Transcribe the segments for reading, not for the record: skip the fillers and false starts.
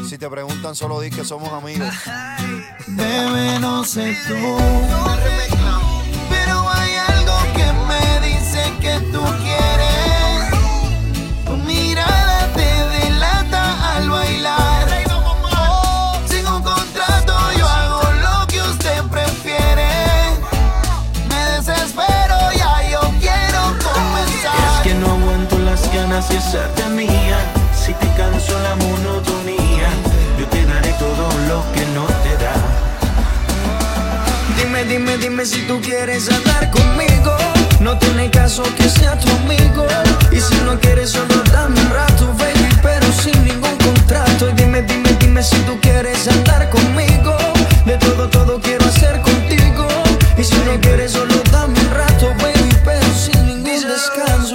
Si te preguntan, solo di que somos amigos. Bebé, no sé tú, pero hay algo que me dice que tú quieres. Tu mirada te delata al bailar. Sin un contrato yo hago lo que usted prefiere. Me desespero, ya yo quiero comenzar. Es que no aguanto las ganas de hacerte mía. Si te canso la monotonía, yo te daré todo lo que no te da. Dime si tú quieres andar conmigo. No tiene caso que sea tu amigo. Y si no quieres solo dame un rato, baby, pero sin ningún contrato. Y dime si tú quieres andar conmigo. De todo quiero hacer contigo. Y si no quieres solo dame un rato, baby, pero sin ningún descanso.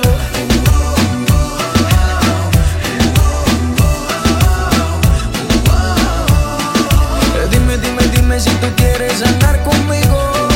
Dime si tú quieres andar conmigo.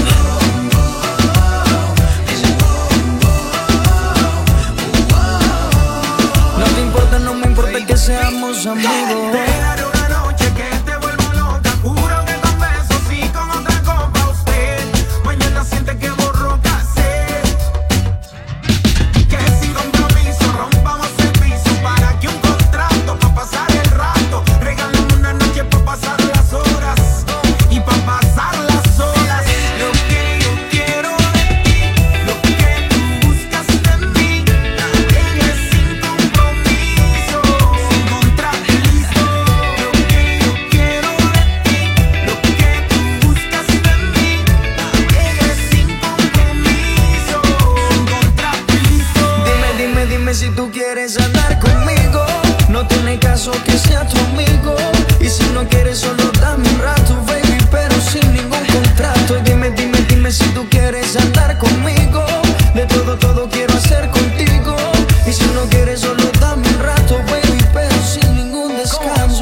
No me importa que seamos amigos. Te daré una noche que te vuelvo loca. Juro que con besos y con otra copa usted mañana siente que borró cassette. Que sin compromiso rompamos el piso. Para que un contrato pa' pasar el rato. Regálame una noche pa' pasar las horas y pa' pasar las horas. Lo que yo quiero de ti, lo que tú buscas de mí, la regla es sin compromiso, sin contrato listo. Lo que yo quiero de ti, lo que tú buscas de mí, la regla es sin compromiso, sin contrato listo. Dime si tú quieres andar conmigo. No tiene caso que sea tu amigo. Y si no quieres solo dame un rato, baby, pero sin ningún contrato. Y dime si tú quieres andar conmigo. De todo quiero hacer contigo. Y si no quieres solo dame un rato, baby, pero sin ningún descanso.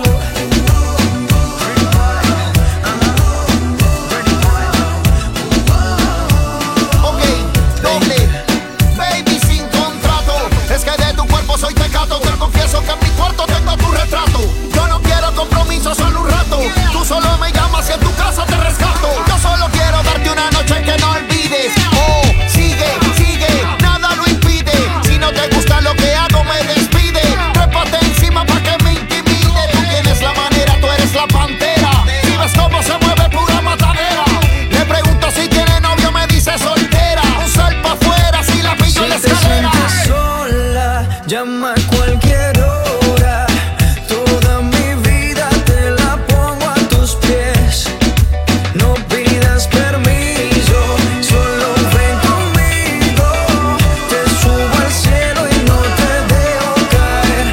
Ok, doble, baby sin contrato. Es que de tu cuerpo soy tecato. Te confieso que en mi cuarto tengo tu retrato. Yo no quiero compromiso, solo un rato. Tú solo me llamas y en tu casa te rescato. Yo solo quiero darte una noche que no olvides. Oh, sigue, nada lo impide. Si no te gusta lo que hago, me despide. Trépate encima pa' que me intimide. Tú tienes la manera, tú eres la pantera. Si ves cómo se mueve pura matadera. Le pregunto si tiene novio, me dice soltera. Un sal pa' afuera, si la pillo en la Si te escalera. sientes sola, llama a cualquier hora. Toda mi vida te la pongo a tus pies. No pidas permiso, solo ven conmigo. Te subo al cielo y no te dejo caer.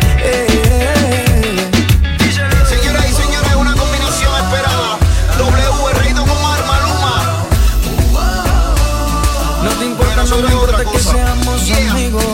Señoras y señores, una combinación esperada. W, Reino con Maluma. No te importa, no me importa que seamos amigos.